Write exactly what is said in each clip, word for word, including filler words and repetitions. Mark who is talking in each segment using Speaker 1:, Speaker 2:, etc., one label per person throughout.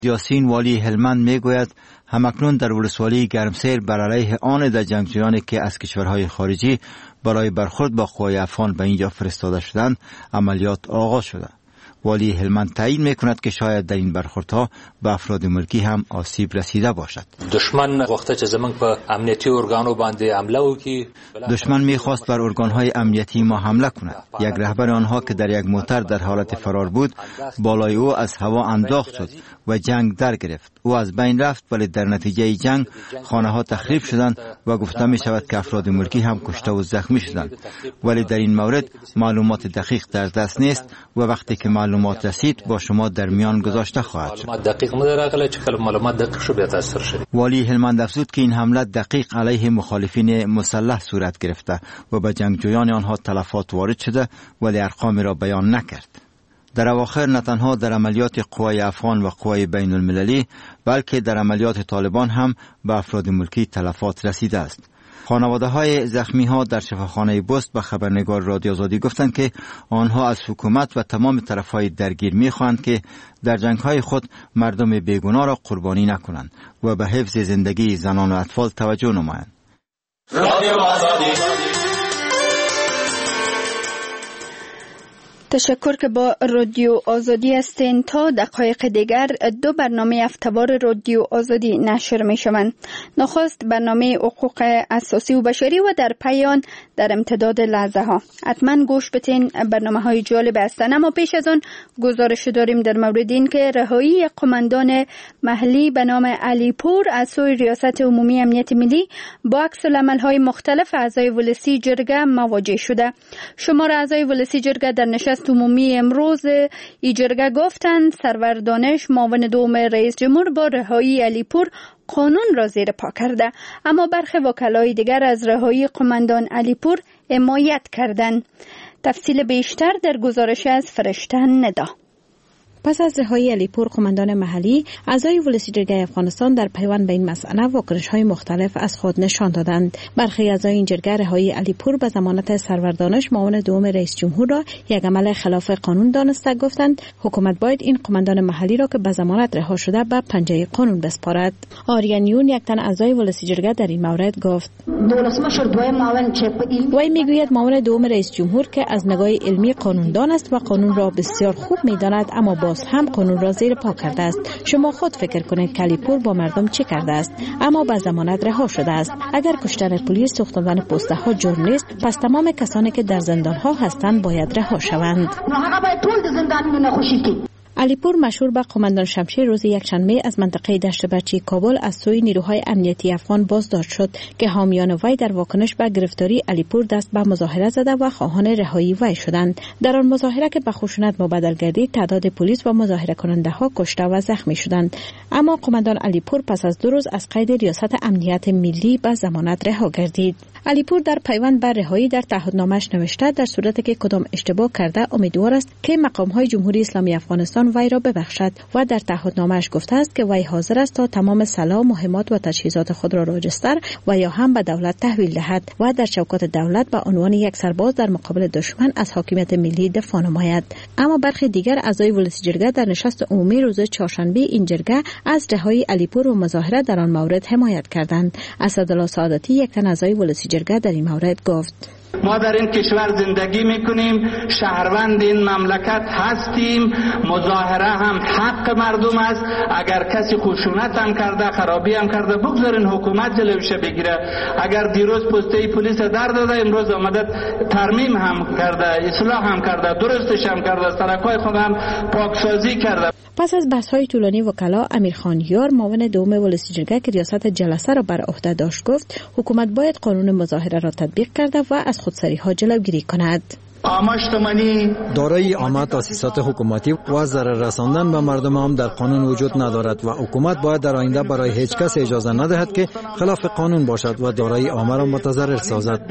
Speaker 1: یاسین والی هلمند میگوید همکنون در ولسوالی گرمسیر بر علیه آن در جنگجویانی که از کشورهای خارجی برای برخورد با قوای افغان به اینجا فرستاده شدند عملیات آغاز شده. والی هلمند تایید میکند که شاید در این برخوردها به افراد ملکی هم آسیب رسیده باشد.
Speaker 2: دشمن وقتی چې زمونږ په امنیتي ارګانو باندې حمله وکړي،
Speaker 1: دشمن میخواست بر ارگانهای امنیتی ما حمله کند. یک رهبر آنها که در یک موتر در حالت فرار بود بالای او از هوا انداخت شد و جنگ در گرفت. او از بین رفت، ولی در نتیجه جنگ خانه ها تخریب شدند و گفته می شود که افراد ملکی هم کشته و زخمی شدند. ولی در این مورد معلومات دقیق در دست نیست و وقتی که معلومات رسید با شما در میان گذاشته خواهد شد. والی هلمند افزود که این حمله دقیق علیه مخالفین مسلح صورت گرفته و به جنگجویان آنها تلفات وارد شده، ولی ارقامی را بیان نکرد. در اواخر نه تنها در عملیات قوای افغان و قوای بین المللی بلکه در عملیات طالبان هم به افراد ملکی تلفات رسیده است. خانواده های زخمی ها در شفاخانه بست به خبرنگار رادیو آزادی گفتند که آنها از حکومت و تمام طرف های درگیر می خواهند که در جنگ های خود مردم بیگناه را قربانی نکنند و به حفظ زندگی زنان و اطفال توجه نمایند. رادیو آزادی.
Speaker 3: تشکر که با رادیو آزادی هستین. تا دقایق دیگر دو برنامه هفته‌وار رادیو آزادی نشر می شوند. نخست برنامه حقوق اساسی و بشری و در پایان در امتداد لحظه ها. حتما گوش بتین، برنامه های جالب هستند. اما پیش از آن گزارش داریم در مورد این که رهایی قماندان محلی به نام علی پور از سوی ریاست عمومی امنیت ملی با عکس العمل های مختلف اعضای ولسی جرگه مواجه شده. شمار اعضای ولسی جرگه در نشست عمومی امروز ای جرگه گفتند سرور دانش معاون دوم رئیس جمهور با رهایی علی پور قانون را زیر پا کرده، اما برخی وکلای دیگر از رهایی قماندان علی پور حمایت کردند. تفصیل بیشتر در گزارش از فرشته ندا.
Speaker 4: پس از رهایی علی پور قماندان محلی، اعضای ولسی جرگه افغانستان در پیوند به این مسئله واکنش‌های مختلف از خود نشان دادند. برخی اعضای این جرگه رهایی علی پور به ضمانت سرور دانش معاون دوم رئیس جمهور را یک عمل خلاف قانون دانسته گفتند حکومت باید این قماندان محلی را که به ضمانت رها شده به پنجه قانون بسپارد. آریانیون یک تن اعضای ولسی جرگه در این مورد گفت: وی میگوید معاون دوم رئیس جمهور که از نگاه علمی قانوندان است و قانون را بسیار خوب میداند، اما با هم قانون را زیر پا کرده است. شما خود فکر کنید که علی پور با مردم چه کرده است، اما با ضمانت رها شده است. اگر کشتن پلیس، سوختن پسته ها جرم نیست، پس تمام کسانی که در زندان ها هستند باید رها شوند. علی پور مشهور به قماندان شمشیر روز یکشنبه از منطقه دشت برچی کابل از سوی نیروهای امنیتی افغان بازداشت شد که حامیان وی در واکنش به گرفتاری علی پور دست به مظاهره زده و خواهان رهایی وی شدند. در آن مظاهره که به خشونت مبدل گردید، تعداد پلیس و مظاهره کننده ها کشته و زخمی شدند، اما قماندان علی پور پس از دو روز از قید ریاست امنیت ملی به ضمانت رها گردید. علی پور در پیوند بر رهایی در تعهدنامه‌اش نوشته در صورتی که کدام اشتباه کرده امیدوار است که مقام‌های جمهوری اسلامی افغانستان وی را ببخشد و در تعهدنامه‌اش گفته است که وی حاضر است تا تمام سلاح، مهمات و تجهیزات خود را راجستر و یا هم به دولت تحویل دهد و در چوکات دولت به عنوان یک سرباز در مقابل دشمن از حاکمیت ملی دفاع نماید. اما برخی دیگر اعضای ولسی جرگه در نشست عمومی روز چهارشنبه این جرگه از رهایی علی پور و مظاهره در آن مورد حمایت کردند. اسدالله سعادتی یک تن اعضای ولسی جرگه در این مورد گفت:
Speaker 5: ما در این کشور زندگی میکنیم، شهروند این مملکت هستیم، مظاهره هم حق مردم است. اگر کسی خشونت هم کرده، خرابی هم کرده، بگذارین حکومت جلوش بگیره. اگر دیروز پسته پلیس در داده، امروز آمده ترمیم هم کرده، اصلاح هم کرده، درستش هم کرده، سرکای خود هم پاکسازی کرده.
Speaker 4: پس از بحث‌های طولانی وکلا، امیرخان یار معاون دوم ولسی جرگه که ریاست جلسه را بر عهده داشت گفت حکومت باید قانون مظاهره را تطبیق کرده و از خودسری‌ها جلوگیری کند.
Speaker 6: دارای عامه تاسیسات حکومتی و ضرر رساندن به مردم هم در قانون وجود ندارد و حکومت باید در آینده برای هیچ کس اجازه ندهد که خلاف قانون باشد و دارای عامه را متضرر سازد.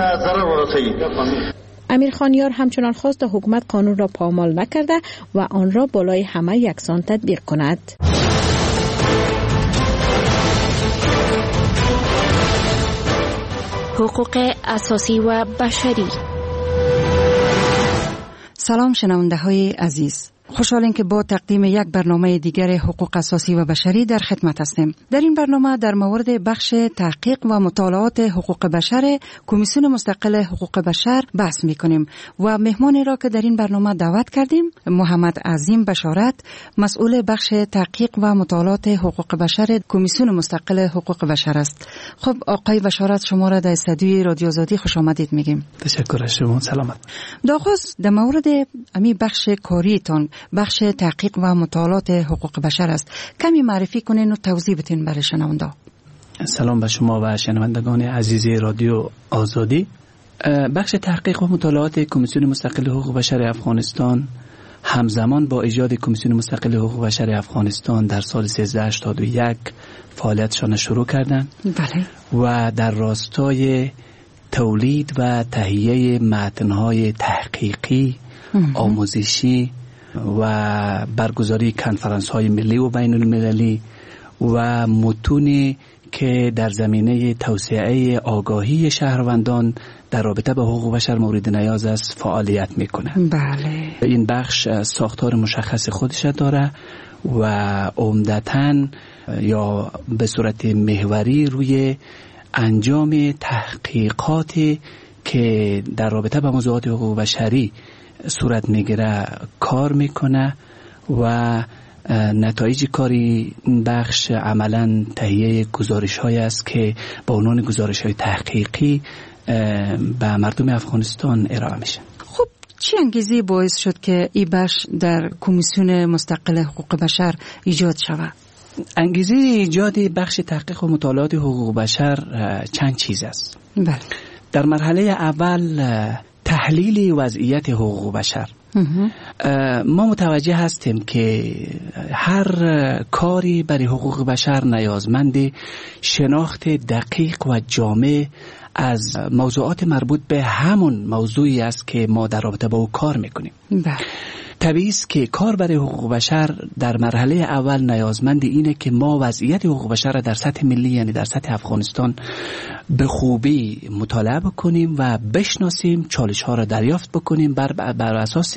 Speaker 4: امیر خانیار همچنان خواست حکومت قانون را پامال نکرده و آن را بالای همه یکسان تطبیق کند.
Speaker 3: حقوق اساسی و بشری.
Speaker 7: سلام شنونده های عزیز، خوشحالیم که با تقدیم یک برنامه دیگر حقوق اساسی و بشری در خدمت هستیم. در این برنامه در مورد بخش تحقیق و مطالعات حقوق بشر کمیسیون مستقل حقوق بشر بحث می‌کنیم و مهمانی را که در این برنامه دعوت کردیم محمد عظیم بشارت، مسئول بخش تحقیق و مطالعات حقوق بشر کمیسیون مستقل حقوق بشر است. خب آقای بشارت، شما را در استودیوی رادیو آزادی خوش آمدید میگیم.
Speaker 8: تشکر از شما. سلامت.
Speaker 7: داخوز در مورد امی بخش کاریتان، بخش تحقیق و مطالعات حقوق بشر است، کمی معرفی کنین و توضیح بدین برای شنونده.
Speaker 8: سلام به شما و شنوندگان عزیز رادیو آزادی. بخش تحقیق و مطالعات کمیسیون مستقل حقوق بشر افغانستان همزمان با ایجاد کمیسیون مستقل حقوق بشر افغانستان در سال سیزده هشتاد و یک فعالیتشان شروع کردند.
Speaker 7: بله.
Speaker 8: و در راستای تولید و تهیه متن‌های تحقیقی، آموزشی و برگزاری کنفرانس‌های ملی و بین المللی و متونی که در زمینه توسعه آگاهی شهروندان در رابطه با حقوق بشر مورد نیاز است فعالیت میکنه.
Speaker 7: بله.
Speaker 8: این بخش ساختار مشخص خودش داره و عمدتاً یا به صورت محوری روی انجام تحقیقاتی که در رابطه با موضوعات حقوق بشری صورت میگیره کار میکنه و نتایج کاری این بخش عملا تهیه گزارش های است که با عنوان گزارش های تحقیقی به مردم افغانستان ارائه میشه.
Speaker 7: خب چه انگیزی باعث شد که این بخش در کمیسیون مستقل حقوق بشر ایجاد شود؟
Speaker 8: انگیزه ایجاد بخش تحقیق و مطالعات حقوق بشر چند چیز است.
Speaker 7: بله.
Speaker 8: در مرحله اول تحلیل وضعیت حقوق بشر. ما متوجه هستیم که هر کاری برای حقوق بشر نیازمند شناخت دقیق و جامع از موضوعات مربوط به همون موضوعی است که ما در رابطه با او کار میکنیم.
Speaker 7: بله.
Speaker 8: طبیعی است که کار برای حقوق بشر در مرحله اول نیازمند اینه که ما وضعیت حقوق بشر را در سطح ملی یعنی در سطح افغانستان به خوبی مطالعه بکنیم و بشناسیم، چالش ها را دریافت بکنیم، بر, بر اساس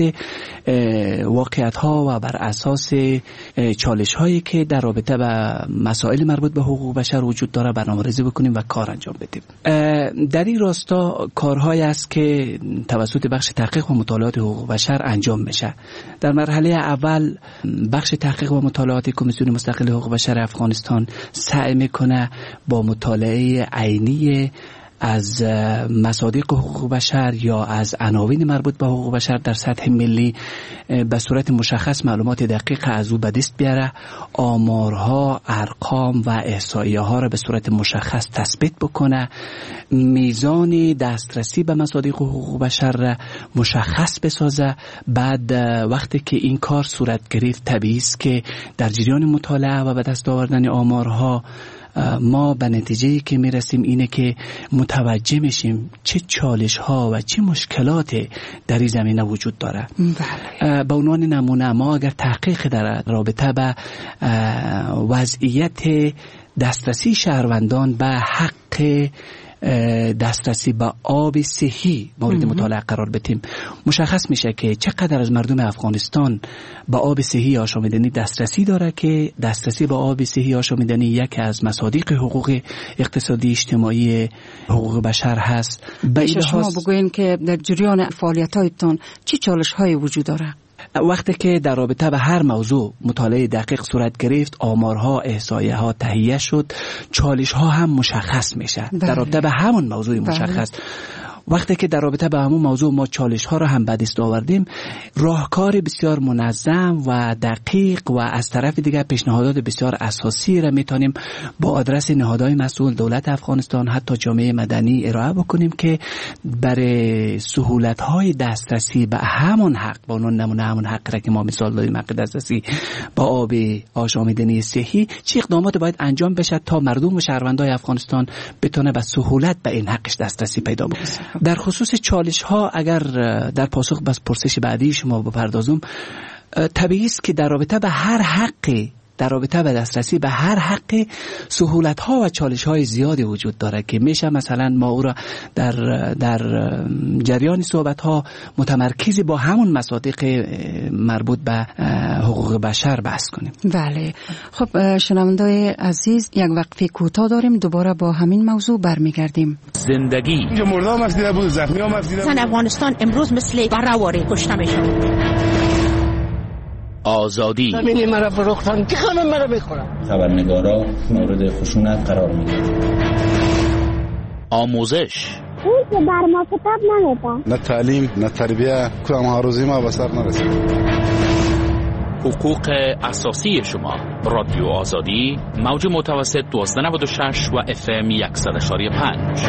Speaker 8: واقعیت ها و بر اساس چالش هایی که در رابطه با مسائل مربوط به حقوق بشر وجود داره برنامه‌ریزی بکنیم و کار انجام بدیم. در این راستا کارهایی است که توسط بخش تحقیق و مطالعات حقوق بشر انجام میشه. در مرحله اول بخش تحقیق و مطالعات کمیسیون مستقل حقوق بشر افغانستان سعی میکنه با مطالعه عینی از مصادیق حقوق بشر یا از عناوین مربوط به حقوق بشر در سطح ملی به صورت مشخص معلومات دقیق از او به دست بیاره، آمارها، ارقام و احصایه ها را به صورت مشخص تثبیت بکنه، میزان دسترسی به مصادیق حقوق بشر را مشخص بسازه. بعد وقتی که این کار صورت گرفت طبیعی است که در جریان مطالعه و به دست آوردن آمارها ما به نتیجه‌ای که میرسیم اینه که متوجه میشیم چه چالش ها و چه مشکلات در این زمینه وجود داره.
Speaker 7: بله.
Speaker 8: به عنوان نمونه ما اگر تحقیق در رابطه به وضعیت دسترسی شهروندان به حق دسترسی به آب صحی مورد مطالعه قرار بدیم، مشخص میشه که چقدر از مردم افغانستان به آب صحی آشامیدنی دسترسی داره که دسترسی به آب صحی آشامیدنی یکی از مصادیق حقوق اقتصادی اجتماعی حقوق بشر هست.
Speaker 7: به شما بگوین که در جریان فعالیت‌هایتان چه چالش‌هایی وجود داره؟
Speaker 8: وقتی که در رابطه به هر موضوع مطالعه دقیق صورت گرفت، آمارها، احصایه ها تهیه شد، چالش ها هم مشخص میشه. بله. در رابطه به همون موضوع مشخص. بله. وقتی که در رابطه به همون موضوع ما چالش ها را هم به دست آوردیم، راهکار بسیار منظم و دقیق و از طرف دیگر پیشنهادات بسیار اساسی را میتونیم با آدرس نهادهای مسئول دولت افغانستان حتی جامعه مدنی ارائه بکنیم که برای سهولت های دسترسی به همون حق، با اون نمونه همون حق را که ما مثال دادیم، حق دسترسی با آب آشامیدنی صحی، چه اقدامات باید انجام بشه تا مردم و شهروندان افغانستان بتونه به سهولت به این حقش دسترسی پیدا بکنه. در خصوص چالش ها اگر در پاسخ به پرسش بعدی شما بپردازم، طبیعی است که در رابطه به هر حقی در رابطه به دسترسی به هر حق سهولت ها و چالش های زیادی وجود داره که میشه مثلا ما او را در در جریان صحبت ها متمرکز با همون مصادیق مربوط به حقوق بشر بحث کنیم.
Speaker 7: بله. خب شنوندای عزیز، یک وقفه کوتاه داریم، دوباره با همین موضوع برمیگردیم.
Speaker 9: زندگی
Speaker 10: اینجا مرده هم افدیده بود، زخمی هم افدیده بود.
Speaker 9: افغانستان امروز مثل برهواره کشته میشه. آزادی
Speaker 11: زمینی مرا فروختن که خانم مرا بخورم.
Speaker 12: خبرنگارا مورد خشونت قرار میگیرن.
Speaker 9: آموزش
Speaker 13: اون که بر ما کتاب نمیده.
Speaker 10: نه تعلیم نه تربیه، کدام آرزوی ما به سر نرسید.
Speaker 9: حقوق اساسی شما. رادیو آزادی، موج متوسط دوازده نود و شش و اف ام صد و پنج.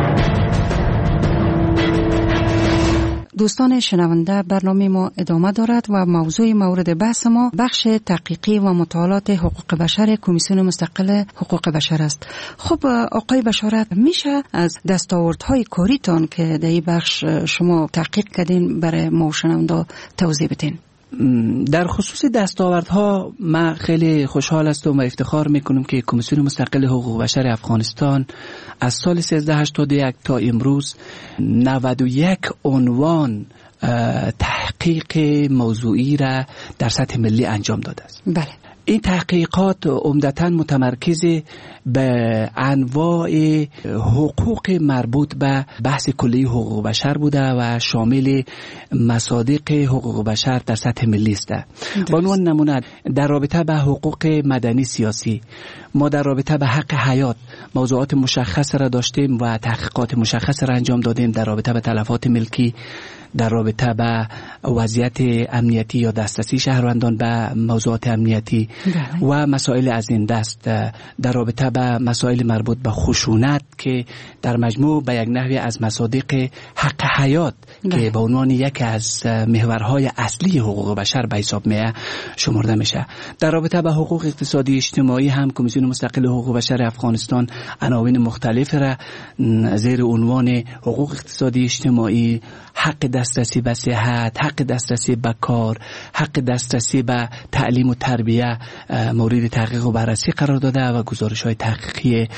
Speaker 7: دوستان شنونده، برنامه ما ادامه دارد و موضوع مورد بحث ما بخش تحقیقی و مطالعات حقوق بشر کمیسیون مستقل حقوق بشر است. خب آقای بشارت، میشه از دستاوردهای کاریتان که در این بخش شما تحقیق کردین برای ما شنونده توضیح بدین؟
Speaker 8: در خصوص دستاوردها ما خیلی خوشحال هستم و افتخار میکنم که کمیسیون مستقل حقوق بشر افغانستان از سال سیزده هشتاد و یک تا امروز نود و یک عنوان تحقیق موضوعی را در سطح ملی انجام داده است.
Speaker 7: بله.
Speaker 8: این تحقیقات عمدتاً متمرکز به انواع حقوق مربوط به بحث کلی حقوق بشر بوده و شامل مصادیق حقوق بشر در سطح ملی است. به عنوان نمونه در رابطه به حقوق مدنی سیاسی ما در رابطه به حق حیات موضوعات مشخص را داشتیم و تحقیقات مشخص را انجام دادیم. در رابطه به تلفات ملکی، در رابطه به وضعیت امنیتی یا دسترسی شهروندان به موضوعات امنیتی و مسائل از این دست، در رابطه به مسائل مربوط به خشونت که در مجموع به یک نحوی از مصادیق حق حیات که به عنوان یک از محورهای اصلی حقوق بشر به حساب می شمرده میشه. در رابطه به حقوق اقتصادی اجتماعی هم کمیسیون مستقل حقوق بشر افغانستان عناوین مختلف را زیر عنوان حقوق اقتصادی اجتماعی، حق دسترسی به صحت، حق دسترسی به کار، حق دسترسی به تعلیم و تربیه مورد تحقیق و بررسی قرار داده و گزارش‌های تحقیقی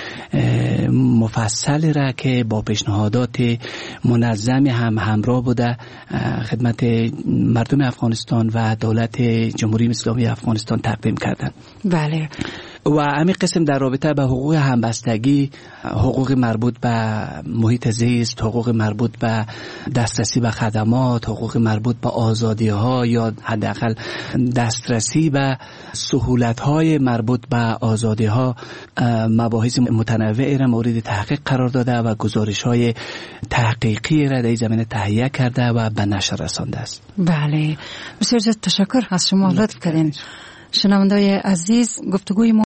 Speaker 8: مفصل را که با پیشنهادات منظم هم همراه بوده خدمت مردم افغانستان و دولت جمهوری اسلامی افغانستان تقدیم کردند.
Speaker 7: بله.
Speaker 8: و همین قسم در رابطه به حقوق همبستگی، حقوق مربوط به محیط زیست، حقوق مربوط به دسترسی به خدمات، حقوق مربوط به آزادی ها یا حداقل دسترسی به سهولت های مربوط به آزادی ها، مباحث متنوعی را مورد تحقیق قرار داده و گزارش های تحقیقی را در این زمینه تهیه کرده و به نشر رسانده است.
Speaker 7: بله، بسیار تشکر از شما، لطف کردین. شنونده‌های عزیز، گفتگوی ما